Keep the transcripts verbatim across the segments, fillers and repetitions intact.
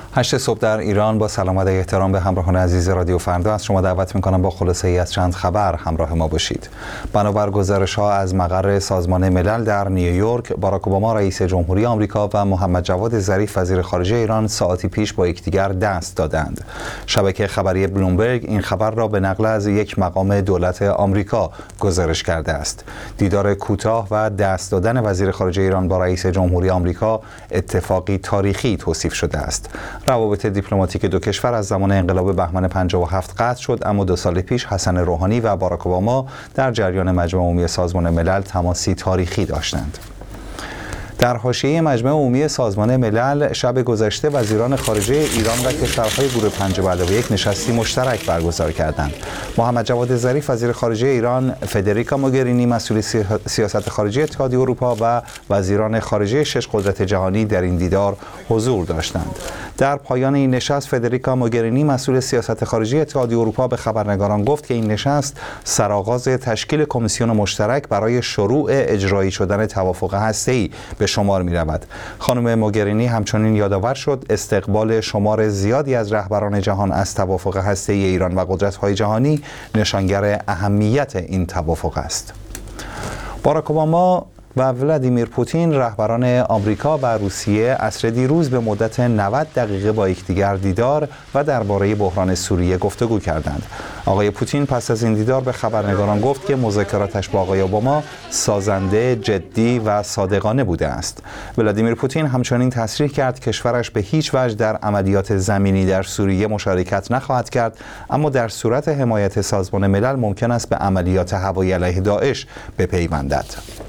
هشت صبح در ایران. با سلام و احترام به همراهان عزیز رادیو فردا از شما دعوت می‌کنم با خلاصه ای از چند خبر همراه ما باشید. بنابر گزارش‌ها از مقر سازمان ملل در نیویورک، باراک اوباما رئیس جمهوری آمریکا و محمد جواد ظریف وزیر خارجه ایران ساعتی پیش با یکدیگر دست دادند. شبکه خبری بلومبرگ این خبر را به نقل از یک مقام دولت آمریکا گزارش کرده است. دیدار کوتاه و دست دادن وزیر خارجه ایران با رئیس جمهوری آمریکا اتفاقی تاریخی توصیف شده است. روابط دیپلماتیک دو کشور از زمان انقلاب بهمن پنجاه و هفت قطع شد، اما دو سال پیش حسن روحانی و باراک اوباما در جریان مجمع عمومی سازمان ملل تماسی تاریخی داشتند. در حاشیه مجمع عمومی سازمان ملل شب گذشته وزیران خارجه ایران و کشورهای گروه پنج به علاوه یک نشستی مشترک برگزار کردند. محمد جواد ظریف وزیر خارجه ایران، فدریکا موگرینی مسئول سیاست خارجی اتحادیه اروپا و وزیران خارجه شش قدرت جهانی در این دیدار حضور داشتند. در پایان این نشست فدریکا موگرینی مسئول سیاست خارجی اتحادیه اروپا به خبرنگاران گفت که این نشست سرآغاز تشکیل کمیسیون مشترک برای شروع اجرایی شدن توافق هسته‌ای به شمار می رود. خانم موگرینی همچنین یادآور شد استقبال شمار زیادی از رهبران جهان از توافق هسته‌ای ایران و قدرت‌های جهانی نشانگر اهمیت این توافق است. باراک اوباما و ولادیمیر پوتین رهبران آمریکا و روسیه عصر دیروز به مدت نود دقیقه با یکدیگر دیدار و درباره بحران سوریه گفتگو کردند. آقای پوتین پس از این دیدار به خبرنگاران گفت که مذاکراتش با آقای اوباما سازنده، جدی و صادقانه بوده است. ولادیمیر پوتین همچنین تصریح کرد کشورش به هیچ وجه در عملیات زمینی در سوریه مشارکت نخواهد کرد، اما در صورت حمایت سازمان ملل ممکن است به عملیات هوایی علیه داعش بپیوندد.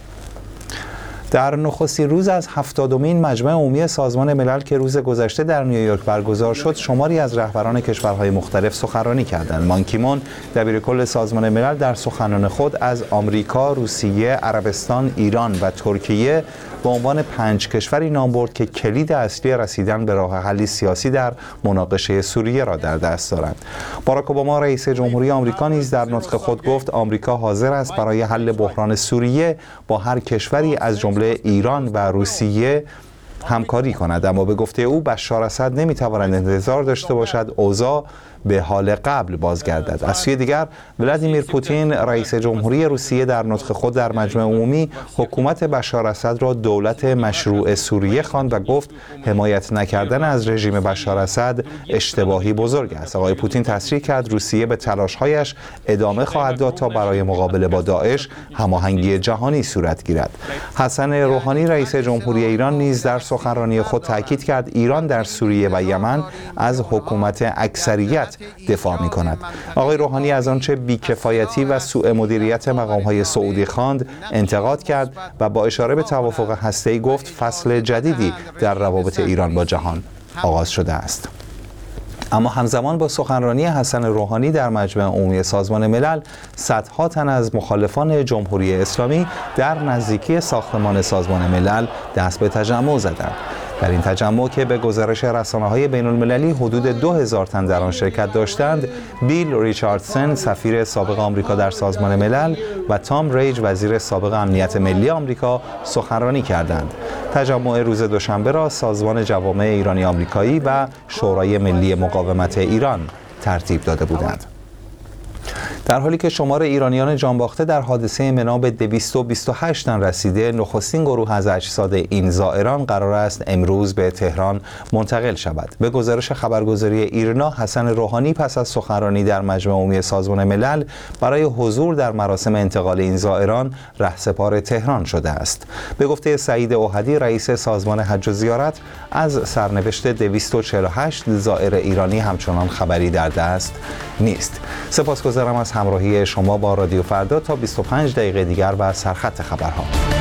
در نخستین روز از هفتادمین مجمع عمومی سازمان ملل که روز گذشته در نیویورک برگزار شد، شماری از رهبران کشورهای مختلف سخنرانی کردند. بان کی مون دبیرکل سازمان ملل در سخنان خود از آمریکا، روسیه، عربستان، ایران و ترکیه به عنوان پنج کشوری نام برد که کلید اصلی رسیدن به راه حلی سیاسی در مناقشه سوریه را در دست دارند. باراک اوباما رئیس جمهوری آمریکا نیز در نطق خود گفت آمریکا حاضر است برای حل بحران سوریه با هر کشوری از جمله ایران و روسیه همکاری کند، اما به گفته او بشار اسد نمیتواند انتظار داشته باشد اوضاع به حال قبل بازگردد. از سوی دیگر ولادیمیر پوتین رئیس جمهوری روسیه در نطق خود در مجمع عمومی حکومت بشار اسد را دولت مشروع سوریه خواند و گفت حمایت نکردن از رژیم بشار اسد اشتباهی بزرگ است. آقای پوتین تصریح کرد روسیه به تلاش‌هایش ادامه خواهد داد تا برای مقابله با داعش هماهنگی جهانی صورت گیرد. حسن روحانی رئیس جمهوری ایران نیز در سخنرانی خود تاکید کرد ایران در سوریه و یمن از حکومت اکثریت دفاع می کند. آقای روحانی از آنچه بیکفایتی و سوء مدیریت مقام‌های سعودی خواند انتقاد کرد و با اشاره به توافق هسته‌ای گفت فصل جدیدی در روابط ایران با جهان آغاز شده است. اما همزمان با سخنرانی حسن روحانی در مجمع عمومی سازمان ملل، صدها تن از مخالفان جمهوری اسلامی در نزدیکی ساختمان سازمان ملل دست به تجمع زدند. در این تجمع که به گزارش رسانه‌های بین‌المللی حدود دو هزار تن در آن شرکت داشتند، بیل ریچاردسن سفیر سابق آمریکا در سازمان ملل و تام ریج وزیر سابق امنیت ملی آمریکا سخنرانی کردند. تجمع روز دوشنبه را سازمان جوامع ایرانی آمریکایی و شورای ملی مقاومت ایران ترتیب داده بودند. در حالی که شمار ایرانیان جانباخته در حادثه منا به دویست و بیست و هشت تن رسیده، نخستین گروه از اجساد این زائران قرار است امروز به تهران منتقل شود. به گزارش خبرگزاری ایرنا، حسن روحانی پس از سخنرانی در مجمع عمومی سازمان ملل برای حضور در مراسم انتقال این زائران رهسپار تهران شده است. به گفته سعید اوحدی رئیس سازمان حج و زیارت، از سرنوشت دویست و چهل و هشت زائر ایرانی همچنان خبری در دست نیست. سپاسگزارم از همراهی شما با رادیو فردا. تا بیست و پنج دقیقه دیگر و سرخط خبرها.